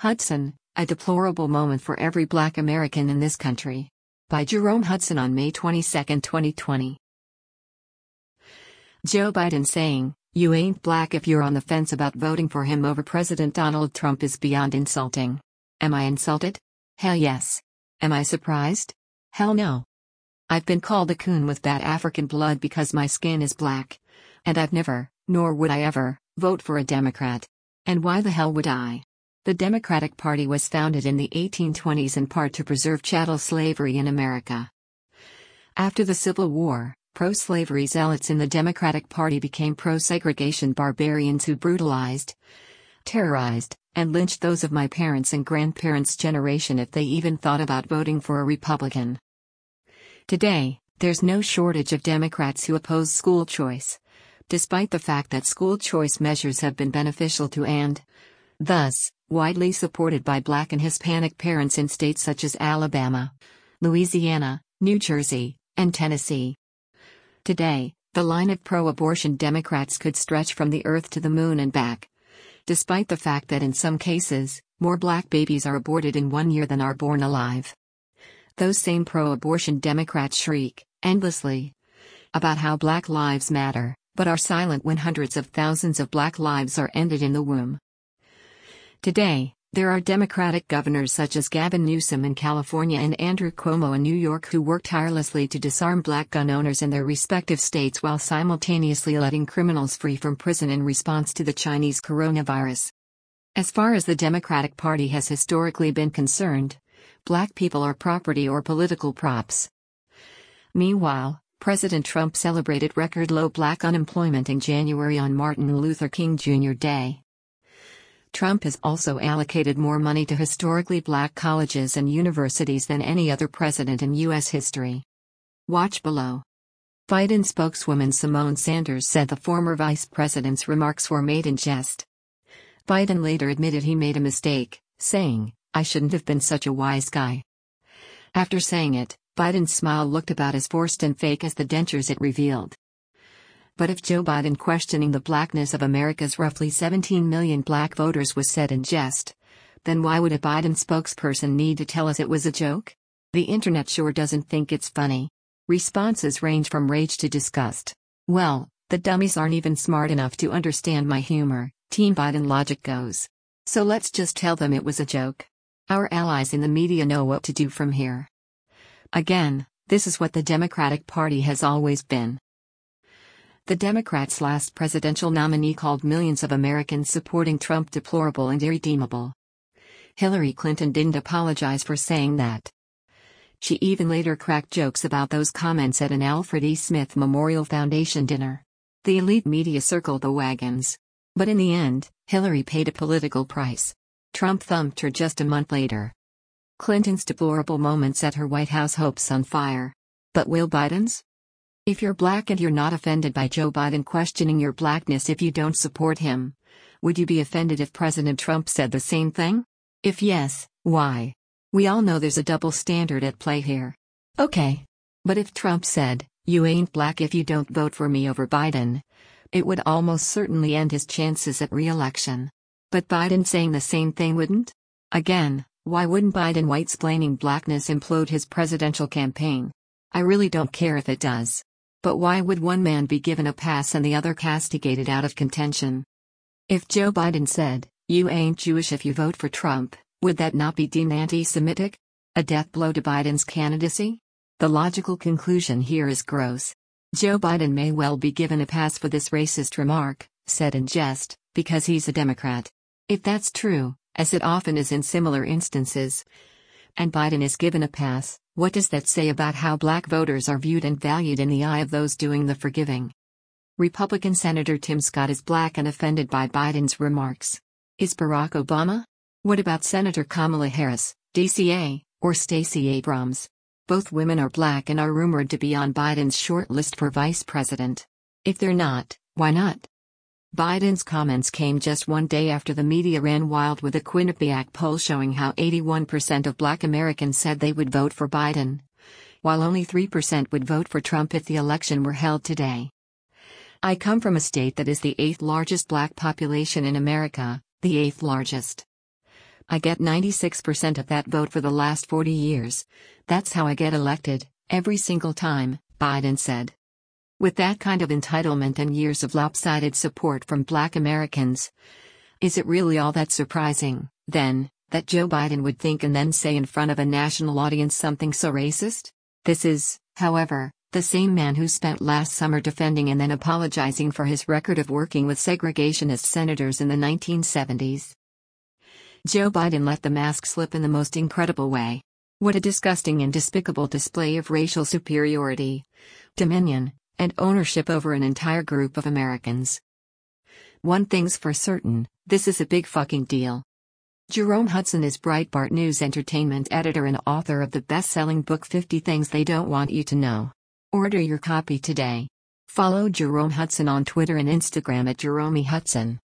Hudson, A Deplorable Moment for Every Black American in This Country. By Jerome Hudson on May 22, 2020. Joe Biden saying, "You ain't black if you're on the fence about voting for him over President Donald Trump" is beyond insulting. Am I insulted? Hell yes. Am I surprised? Hell no. I've been called a coon with bad African blood because my skin is black. And I've never, nor would I ever, vote for a Democrat. And why the hell would I? The Democratic Party was founded in the 1820s in part to preserve chattel slavery in America. After the Civil War, pro-slavery zealots in the Democratic Party became pro-segregation barbarians who brutalized, terrorized, and lynched those of my parents' and grandparents' generation if they even thought about voting for a Republican. Today, there's no shortage of Democrats who oppose school choice, despite the fact that school choice measures have been beneficial to and, thus, widely supported by Black and Hispanic parents in states such as Alabama, Louisiana, New Jersey, and Tennessee. Today, the line of pro-abortion Democrats could stretch from the earth to the moon and back, despite the fact that in some cases, more black babies are aborted in 1 year than are born alive. Those same pro-abortion Democrats shriek, endlessly, about how Black lives matter, but are silent when hundreds of thousands of Black lives are ended in the womb. Today, there are Democratic governors such as Gavin Newsom in California and Andrew Cuomo in New York who work tirelessly to disarm Black gun owners in their respective states while simultaneously letting criminals free from prison in response to the Chinese coronavirus. As far as the Democratic Party has historically been concerned, Black people are property or political props. Meanwhile, President Trump celebrated record-low Black unemployment in January on Martin Luther King Jr. Day. Trump has also allocated more money to historically Black colleges and universities than any other president in U.S. history. Watch below. Biden spokeswoman Symone Sanders said the former vice president's remarks were made in jest. Biden later admitted he made a mistake, saying, "I shouldn't have been such a wise guy." After saying it, Biden's smile looked about as forced and fake as the dentures it revealed. But if Joe Biden questioning the blackness of America's roughly 17 million Black voters was said in jest, then why would a Biden spokesperson need to tell us it was a joke? The internet sure doesn't think it's funny. Responses range from rage to disgust. Well, the dummies aren't even smart enough to understand my humor, Team Biden logic goes. So let's just tell them it was a joke. Our allies in the media know what to do from here. Again, this is what the Democratic Party has always been. The Democrats' last presidential nominee called millions of Americans supporting Trump deplorable and irredeemable. Hillary Clinton didn't apologize for saying that. She even later cracked jokes about those comments at an Alfred E. Smith Memorial Foundation dinner. The elite media circled the wagons. But in the end, Hillary paid a political price. Trump thumped her just a month later. Clinton's deplorable moment set her White House hopes on fire. But will Biden's? If you're Black and you're not offended by Joe Biden questioning your blackness if you don't support him, would you be offended if President Trump said the same thing? If yes, why? We all know there's a double standard at play here. Okay. But if Trump said, "You ain't Black if you don't vote for me over Biden," it would almost certainly end his chances at re-election. But Biden saying the same thing wouldn't? Again, why wouldn't Biden white-splaining blackness implode his presidential campaign? I really don't care if it does. But why would one man be given a pass and the other castigated out of contention? If Joe Biden said, "You ain't Jewish if you vote for Trump," would that not be deemed anti-Semitic? A death blow to Biden's candidacy? The logical conclusion here is gross. Joe Biden may well be given a pass for this racist remark, said in jest, because he's a Democrat. If that's true, as it often is in similar instances, and Biden is given a pass, what does that say about how Black voters are viewed and valued in the eye of those doing the forgiving? Republican Senator Tim Scott is Black and offended by Biden's remarks. Is Barack Obama? What about Senator Kamala Harris, DCA, or Stacey Abrams? Both women are Black and are rumored to be on Biden's short list for vice president. If they're not, why not? Biden's comments came just one day after the media ran wild with a Quinnipiac poll showing how 81% of Black Americans said they would vote for Biden, while only 3% would vote for Trump if the election were held today. I come from a state that is the 8th largest Black population in America, the 8th largest. I get 96% of that vote for the last 40 years. That's how I get elected, every single time, Biden said. With that kind of entitlement and years of lopsided support from Black Americans, is it really all that surprising, then, that Joe Biden would think and then say in front of a national audience something so racist? This is, however, the same man who spent last summer defending and then apologizing for his record of working with segregationist senators in the 1970s. Joe Biden let the mask slip in the most incredible way. What a disgusting and despicable display of racial superiority, dominion, and ownership over an entire group of Americans. One thing's for certain, this is a big fucking deal. Jerome Hudson is Breitbart News entertainment editor and author of the best-selling book 50 Things They Don't Want You to Know. Order your copy today. Follow Jerome Hudson on Twitter and Instagram at Jerome Hudson.